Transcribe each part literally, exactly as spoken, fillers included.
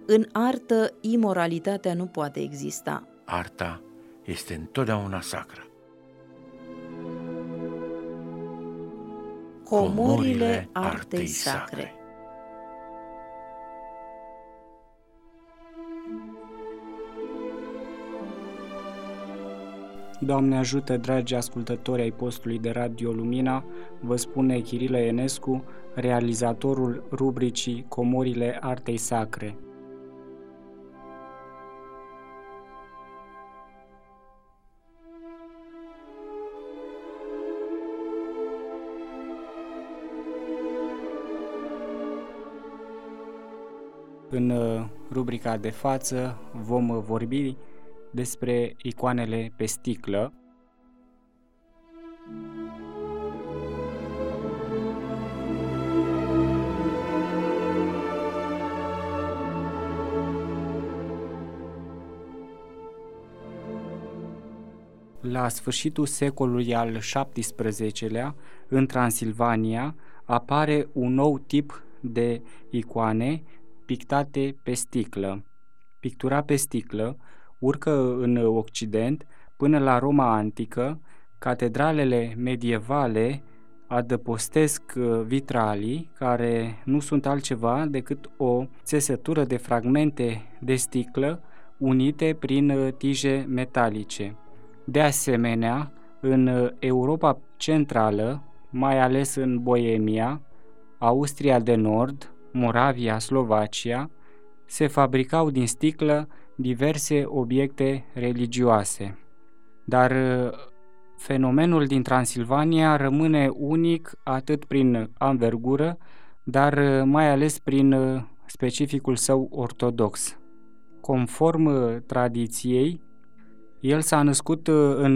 În artă, imoralitatea nu poate exista. Arta este întotdeauna sacră. Comorile artei sacre. Doamne ajută, dragi ascultători ai postului de Radio Lumina, vă spune Chirilă Enescu, realizatorul rubricii Comorile artei sacre. În rubrica de față vom vorbi despre icoanele pe sticlă. La sfârșitul secolului al șaptesprezecelea, în Transilvania, apare un nou tip de icoane pictate pe sticlă. Pictura pe sticlă urcă în Occident până la Roma antică. Catedralele medievale adăpostesc vitralii care nu sunt altceva decât o țesătură de fragmente de sticlă unite prin tije metalice. De asemenea, în Europa Centrală, mai ales în Boemia, Austria de Nord, Moravia, Slovacia, se fabricau din sticlă diverse obiecte religioase. Dar fenomenul din Transilvania rămâne unic atât prin anvergură, dar mai ales prin specificul său ortodox. Conform tradiției, el s-a născut în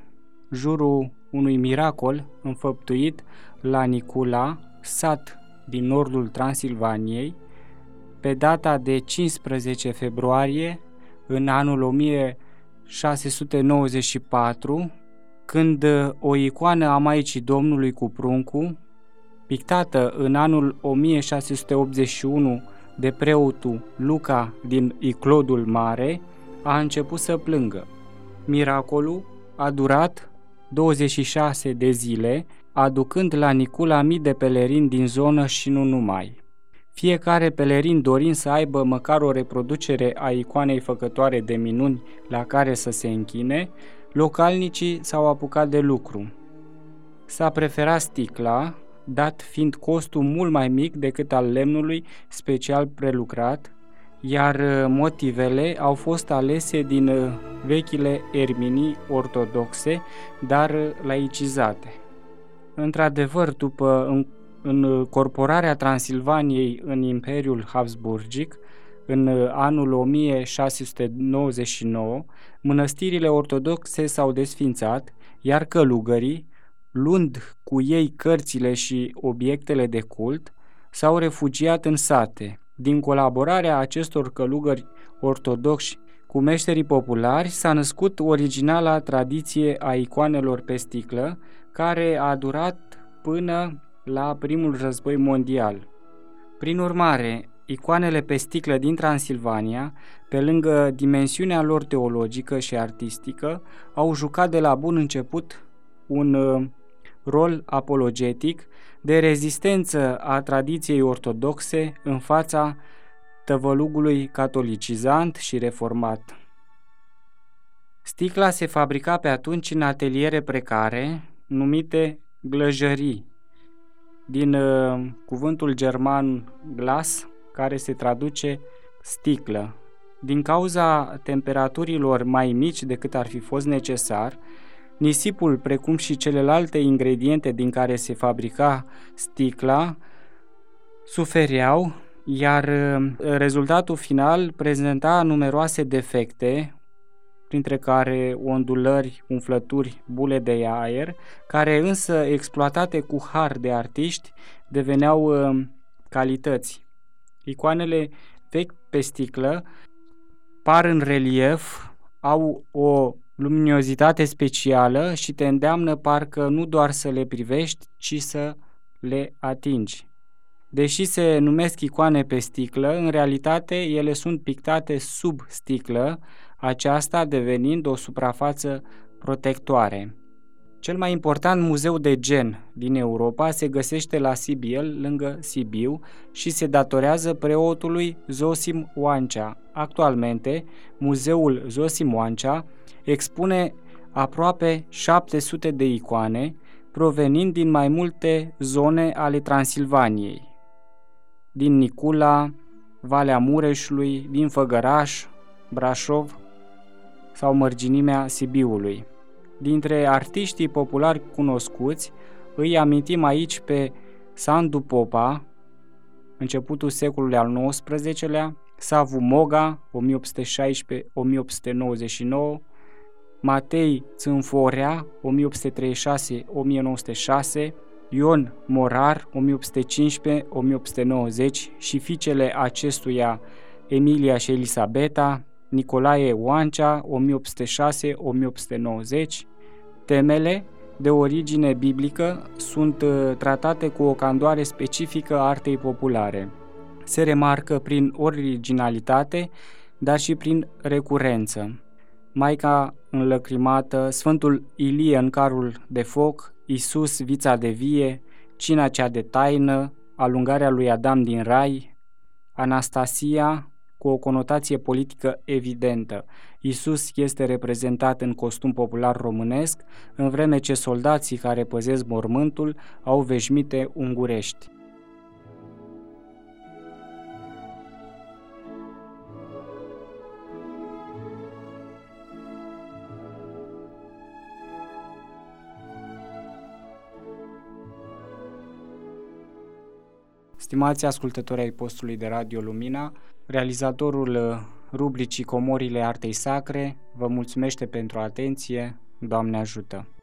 jurul unui miracol înfăptuit la Nicula, sat din nordul Transilvaniei, pe data de cincisprezece februarie, în anul o mie șase sute nouăzeci și patru, când o icoană a Maicii Domnului cu pruncul, pictată în anul o mie șase sute optzeci și unu de preotul Luca din Iclodul Mare, a început să plângă. Miracolul a durat douăzeci și șase de zile, aducând la Nicula mii de pelerini din zonă și nu numai. Fiecare pelerin dorind să aibă măcar o reproducere a icoanei făcătoare de minuni la care să se închine, localnicii s-au apucat de lucru. S-a preferat sticla, dat fiind costul mult mai mic decât al lemnului special prelucrat, iar motivele au fost alese din vechile erminii ortodoxe, dar laicizate. Într-adevăr, după încorporarea Transilvaniei în Imperiul Habsburgic, în anul o mie șase sute nouăzeci și nouă, mănăstirile ortodoxe s-au desfințat, iar călugării, luând cu ei cărțile și obiectele de cult, s-au refugiat în sate. Din colaborarea acestor călugări ortodoxi cu meșterii populari s-a născut originala tradiție a icoanelor pe sticlă, care a durat până la primul război mondial. Prin urmare, icoanele pe sticlă din Transilvania, pe lângă dimensiunea lor teologică și artistică, au jucat de la bun început un uh, rol apologetic de rezistență a tradiției ortodoxe în fața tăvălugului catolicizant și reformat. Sticla se fabrica pe atunci în ateliere precare, numite glăjării, din uh, cuvântul german glas, care se traduce sticlă. Din cauza temperaturilor mai mici decât ar fi fost necesar, nisipul, precum și celelalte ingrediente din care se fabrica sticla, sufereau, iar rezultatul final prezenta numeroase defecte, printre care ondulări, umflături, bule de aer, care însă, exploatate cu har de artiști, deveneau calități. Icoanele vechi pe sticlă par în relief, au o luminozitate specială și te îndeamnă parcă nu doar să le privești, ci să le atingi. Deși se numesc icoane pe sticlă, în realitate ele sunt pictate sub sticlă, aceasta devenind o suprafață protectoare. Cel mai important muzeu de gen din Europa se găsește la Sibiel, lângă Sibiu, și se datorează preotului Zosim Oancea. Actualmente, muzeul Zosim Oancea expune aproape șapte sute de icoane, provenind din mai multe zone ale Transilvaniei, din Nicula, Valea Mureșului, din Făgăraș, Brașov sau mărginimea Sibiului. Dintre artiștii populari cunoscuți, îi amintim aici pe Sandu Popa, începutul secolului al nouăsprezecelea, Savu Moga, o mie opt sute șaisprezece - o mie opt sute nouăzeci și nouă, Matei Țânforea, o mie opt sute treizeci și șase - o mie nouă sute șase, Ion Morar, o mie opt sute cincisprezece - o mie opt sute nouăzeci și fiicele acestuia, Emilia și Elisabeta, Nicolae Oancea, o mie opt sute șase - o mie opt sute nouăzeci. Temele, de origine biblică, sunt tratate cu o candoare specifică artei populare. Se remarcă prin originalitate, dar și prin recurență. Maica înlăcrimată, Sfântul Ilie în carul de foc, Iisus vița de vie, cina cea de taină, alungarea lui Adam din rai, Anastasia, cu o conotație politică evidentă. Iisus este reprezentat în costum popular românesc, în vreme ce soldații care păzesc mormântul au veșminte ungurești. Stimați ascultători ai postului de Radio Lumina, realizatorul rubricii Comorile Artei Sacre vă mulțumește pentru atenție. Doamne ajută!